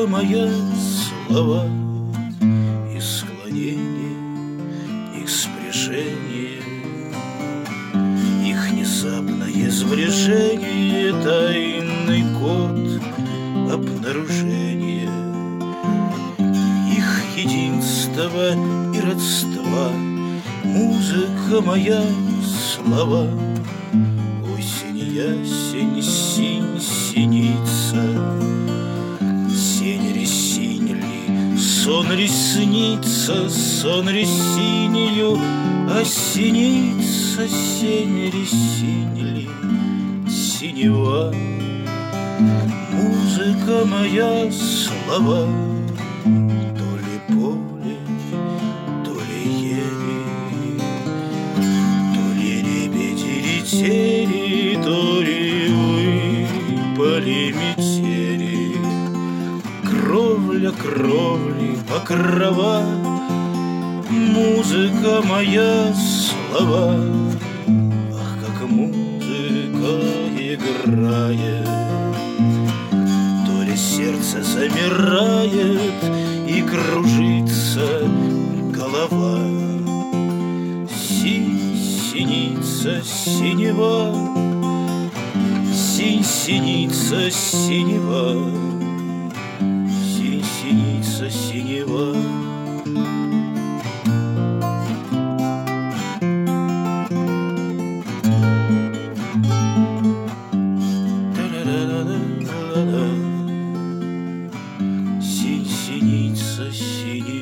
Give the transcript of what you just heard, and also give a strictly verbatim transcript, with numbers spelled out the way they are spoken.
Музыка моя, слова и склонение, их спряжение, их внезапное сближение, тайный код обнаружения, их единство и родства. Музыка моя, слова, осень, ясень, синь, синица, сень ли, синь ли, сон ли снится, сон ли синею осенится, сень ли, синь ли, синева. Музыка моя, слова, то ли поле, то ли ели, то ли лебеди летели, то ли выпали метели. Кровля кровли, покрова, музыка моя, слова. Ах, как музыка играет, то ли сердце замирает и кружится голова. Синь, синица, синева, синь, синица, синева, синь, синица, синева. Синь, синица, синева.